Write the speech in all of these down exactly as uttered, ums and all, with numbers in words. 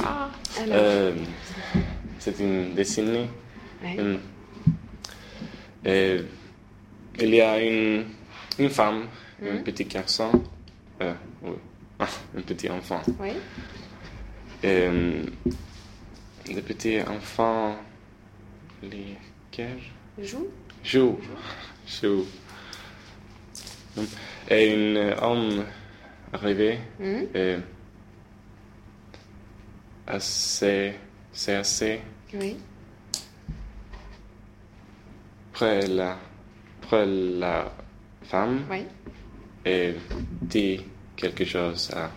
Ah, euh, c'est une dessinée. ouais. Une- et il y a une, une femme, Mhm. un petit garçon, euh, oui, ah, un petit enfant. Oui. Et, euh, le petit enfant, lesquels Joue. joue, joue. Et un homme arrivé, Mhm. et assez, c'est assez Oui. près la, près la femme Oui. et dit quelque chose à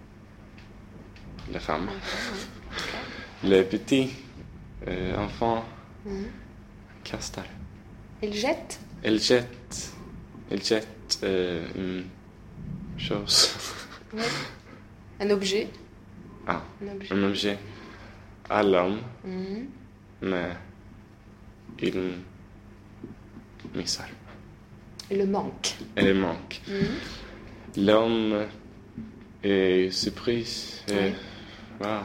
la femme. Le petit euh, enfant Mhm. casse. Il jette. Il jette, il jette euh, une chose. Oui. Un objet. Ah, Un objet. un objet à l'homme, Mhm. mais il missile. Il le manque. Il manque. Mhm. L'homme est surpris. Et, Oui. wow.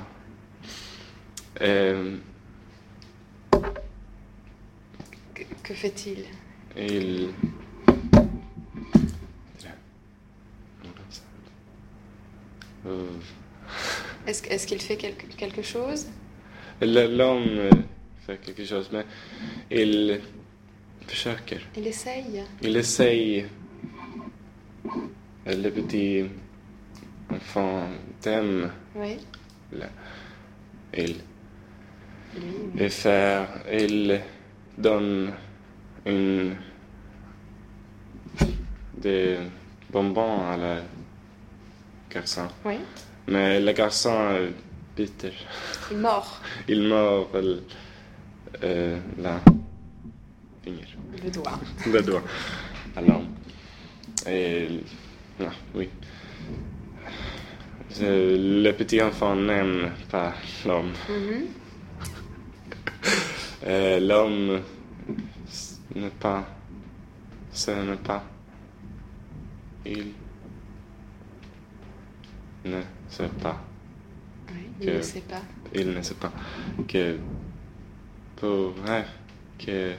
Euh, Que, que fait-il? il Euh, Est-ce, est-ce qu'il fait quelque, quelque chose? le- L'homme euh, fait quelque chose, mais il försöker. Il essaye. Il essaye. Le petit enfant t'aime. Oui. Le- Il, Lui. il fait, il donne une des bonbons à le garçon. Oui. Mais le garçon est bitter. Il mord Il mord le, euh, la finger, le doigt. le doigt à l'homme. Et non, oui. Euh, Le petit enfant n'aime pas l'homme. Mhm. Euh, l'homme n'est pas, ce n'est pas, il ne sait pas, Oui. Il Que- ne sait pas. il ne sait pas que pour ouais, que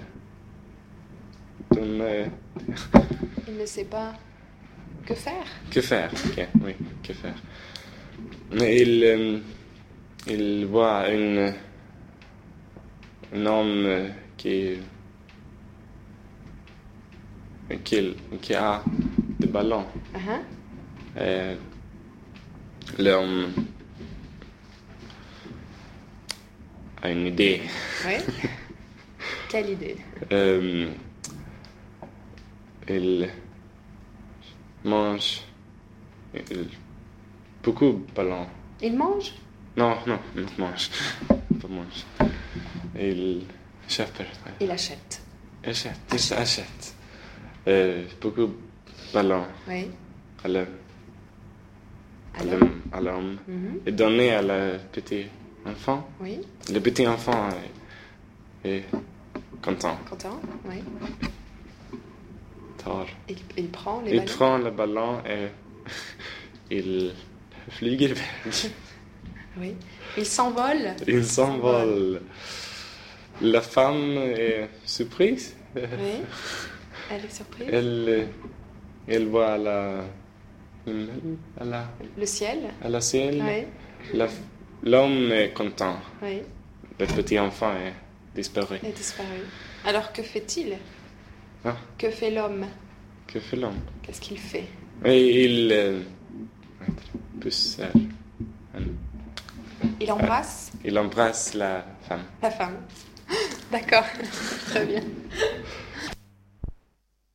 donner, Il ne sait pas que faire. que faire, ok, oui, que faire. Mais il, euh, il voit une, un homme euh, qui, qui, qui a des ballons. Uh-huh. Et l'homme a une idée. Oui. Quelle idée? Euh, il mange il- beaucoup de ballons. Il mange? Non, non, non, mange. Pas mange. Il achète. ouais. Il achète. Achète, il achète. Euh, beaucoup de ballons Oui. à l'homme. À Alors? l'homme. À l'homme. Mhm. Et donner à le petit enfant. Oui. Le petit enfant est, est content. Content? Oui. Tar. Il, il prend les Il ballons. prend le ballon et il flyger iväg. Oui. Il s'envole. Il s'envole. La femme est surprise. Oui. Elle est surprise. Elle, elle voit la, à la, Le ciel. à la ciel. Oui. La- L'homme est content. Oui. Le petit enfant est disparu. Il est disparu. Alors que fait-il? Ah, Que fait l'homme? que fait l'homme? Qu'est-ce qu'il fait? Et il euh, pousse, euh, Il embrasse il embrasse la femme. la femme. D'accord. Très bien.